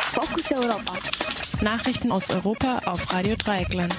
Fokus Europa. Nachrichten aus Europa auf Radio Dreieckland.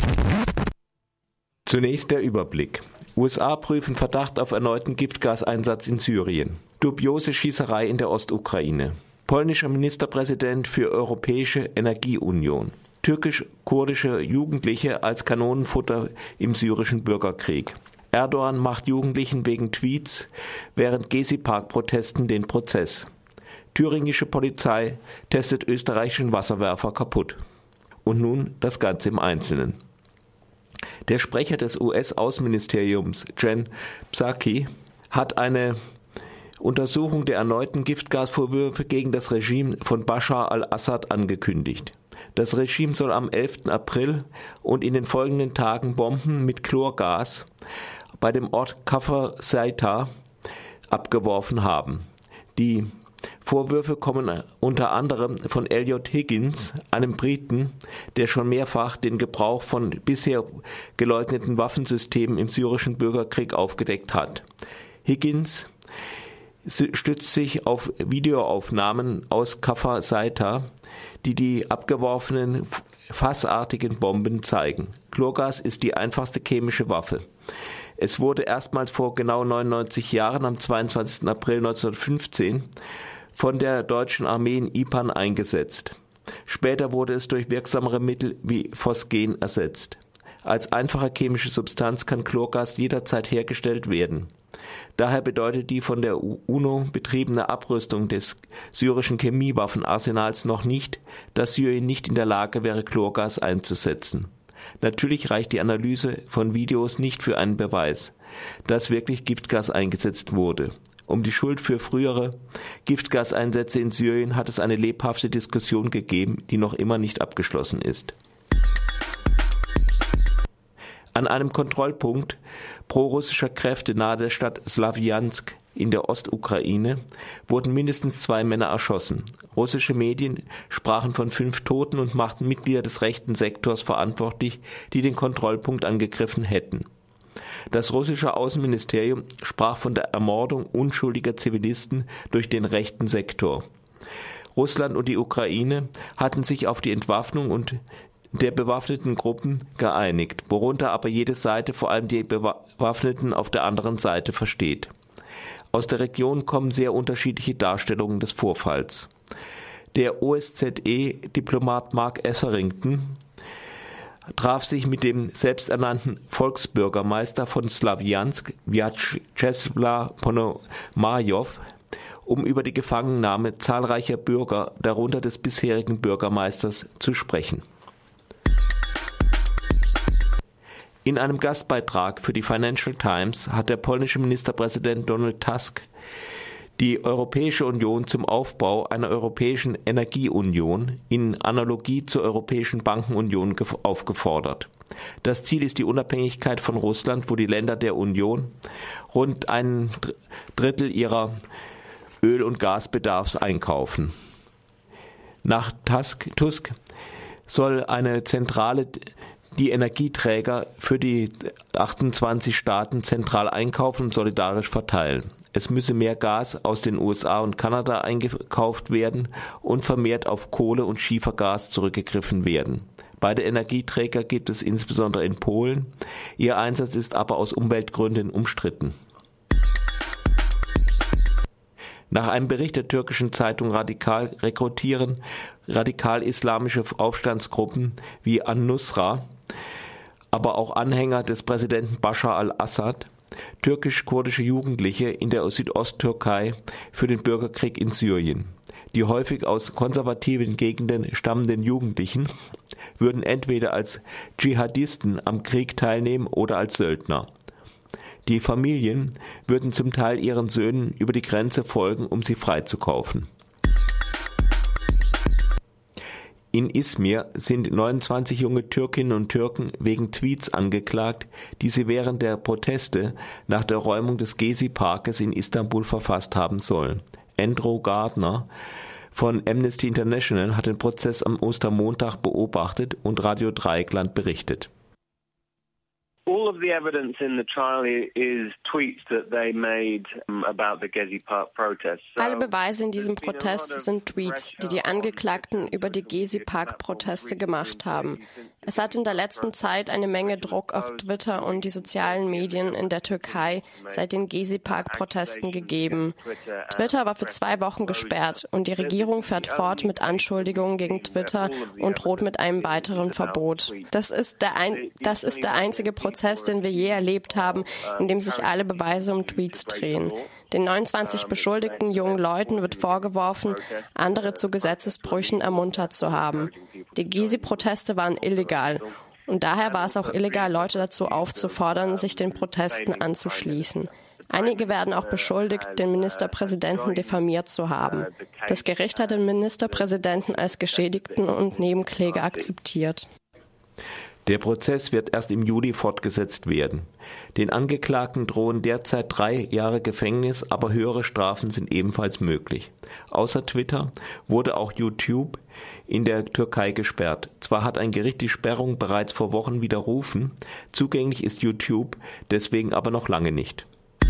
Zunächst der Überblick. USA prüfen Verdacht auf erneuten Giftgaseinsatz in Syrien. Dubiose Schießerei in der Ostukraine. Polnischer Ministerpräsident für Europäische Energieunion. Türkisch-kurdische Jugendliche als Kanonenfutter im syrischen Bürgerkrieg. Erdogan macht Jugendlichen wegen Tweets während Gezi-Park-Protesten den Prozess. Thüringische Polizei testet österreichischen Wasserwerfer kaputt. Und nun das Ganze im Einzelnen. Der Sprecher des US-Außenministeriums, Jen Psaki, hat eine Untersuchung der erneuten Giftgasvorwürfe gegen das Regime von Bashar al-Assad angekündigt. Das Regime soll am 11. April und in den folgenden Tagen Bomben mit Chlorgas bei dem Ort Kafr Saita abgeworfen haben. Die Vorwürfe kommen unter anderem von Elliot Higgins, einem Briten, der schon mehrfach den Gebrauch von bisher geleugneten Waffensystemen im syrischen Bürgerkrieg aufgedeckt hat. Higgins stützt sich auf Videoaufnahmen aus Kafr Saita, die abgeworfenen fassartigen Bomben zeigen. Chlorgas ist die einfachste chemische Waffe. Es wurde erstmals vor genau 99 Jahren am 22. April 1915 von der deutschen Armee in Ypern eingesetzt. Später wurde es durch wirksamere Mittel wie Phosgen ersetzt. Als einfache chemische Substanz kann Chlorgas jederzeit hergestellt werden. Daher bedeutet die von der UNO betriebene Abrüstung des syrischen Chemiewaffenarsenals noch nicht, dass Syrien nicht in der Lage wäre, Chlorgas einzusetzen. Natürlich reicht die Analyse von Videos nicht für einen Beweis, dass wirklich Giftgas eingesetzt wurde. Um die Schuld für frühere Giftgaseinsätze in Syrien hat es eine lebhafte Diskussion gegeben, die noch immer nicht abgeschlossen ist. An einem Kontrollpunkt prorussischer Kräfte nahe der Stadt Slawjansk in der Ostukraine wurden mindestens 2 Männer erschossen. Russische Medien sprachen von 5 Toten und machten Mitglieder des rechten Sektors verantwortlich, die den Kontrollpunkt angegriffen hätten. Das russische Außenministerium sprach von der Ermordung unschuldiger Zivilisten durch den rechten Sektor. Russland und die Ukraine hatten sich auf die Entwaffnung und der bewaffneten Gruppen geeinigt, worunter aber jede Seite vor allem die Bewaffneten auf der anderen Seite versteht. Aus der Region kommen sehr unterschiedliche Darstellungen des Vorfalls. Der OSZE-Diplomat Mark Etherington traf sich mit dem selbsternannten Volksbürgermeister von Slawjansk, Vyacheslav Ponomaryov, um über die Gefangennahme zahlreicher Bürger, darunter des bisherigen Bürgermeisters, zu sprechen. In einem Gastbeitrag für die Financial Times hat der polnische Ministerpräsident Donald Tusk die Europäische Union zum Aufbau einer Europäischen Energieunion in Analogie zur Europäischen Bankenunion aufgefordert. Das Ziel ist die Unabhängigkeit von Russland, wo die Länder der Union rund 1/3 ihrer Öl- und Gasbedarfs einkaufen. Nach Tusk soll eine Zentrale die Energieträger für die 28 Staaten zentral einkaufen und solidarisch verteilen. Es müsse mehr Gas aus den USA und Kanada eingekauft werden und vermehrt auf Kohle und Schiefergas zurückgegriffen werden. Beide Energieträger gibt es insbesondere in Polen. Ihr Einsatz ist aber aus Umweltgründen umstritten. Nach einem Bericht der türkischen Zeitung Radikal rekrutieren radikal-islamische Aufstandsgruppen wie An-Nusra, aber auch Anhänger des Präsidenten Bashar al-Assad, türkisch-kurdische Jugendliche in der Südosttürkei für den Bürgerkrieg in Syrien. Die häufig aus konservativen Gegenden stammenden Jugendlichen würden entweder als Dschihadisten am Krieg teilnehmen oder als Söldner. Die Familien würden zum Teil ihren Söhnen über die Grenze folgen, um sie freizukaufen. In Izmir sind 29 junge Türkinnen und Türken wegen Tweets angeklagt, die sie während der Proteste nach der Räumung des Gezi-Parkes in Istanbul verfasst haben sollen. Andrew Gardner von Amnesty International hat den Prozess am Ostermontag beobachtet und Radio Dreieckland berichtet. All of the evidence in the trial is tweets that they made about the Gezi Park protests. Alle Beweise in diesem Protest sind Tweets, die die Angeklagten über die Gezi Park Proteste gemacht haben. Es hat in der letzten Zeit eine Menge Druck auf Twitter und die sozialen Medien in der Türkei seit den Gezi Park Protesten gegeben. Twitter war für 2 Wochen gesperrt und die Regierung fährt fort mit Anschuldigungen gegen Twitter und droht mit einem weiteren Verbot. Das ist der einzige Prozess, den wir je erlebt haben, in dem sich alle Beweise um Tweets drehen. Den 29 beschuldigten jungen Leuten wird vorgeworfen, andere zu Gesetzesbrüchen ermuntert zu haben. Die Gezi-Proteste waren illegal und daher war es auch illegal, Leute dazu aufzufordern, sich den Protesten anzuschließen. Einige werden auch beschuldigt, den Ministerpräsidenten diffamiert zu haben. Das Gericht hat den Ministerpräsidenten als Geschädigten und Nebenkläger akzeptiert. Der Prozess wird erst im Juli fortgesetzt werden. Den Angeklagten drohen derzeit 3 Jahre Gefängnis, aber höhere Strafen sind ebenfalls möglich. Außer Twitter wurde auch YouTube in der Türkei gesperrt. Zwar hat ein Gericht die Sperrung bereits vor Wochen widerrufen, zugänglich ist YouTube deswegen aber noch lange nicht.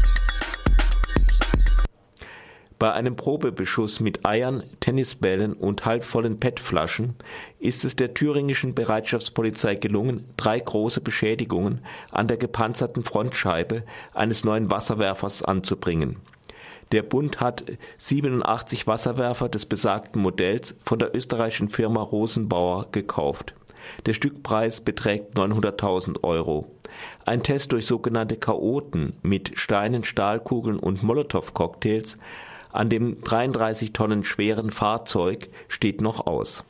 Bei einem Probebeschuss mit Eiern, Tennisbällen und halbvollen PET-Flaschen ist es der thüringischen Bereitschaftspolizei gelungen, 3 große Beschädigungen an der gepanzerten Frontscheibe eines neuen Wasserwerfers anzubringen. Der Bund hat 87 Wasserwerfer des besagten Modells von der österreichischen Firma Rosenbauer gekauft. Der Stückpreis beträgt 900.000 €. Ein Test durch sogenannte Chaoten mit Steinen, Stahlkugeln und Molotow-Cocktails an dem 33 Tonnen schweren Fahrzeug steht noch aus.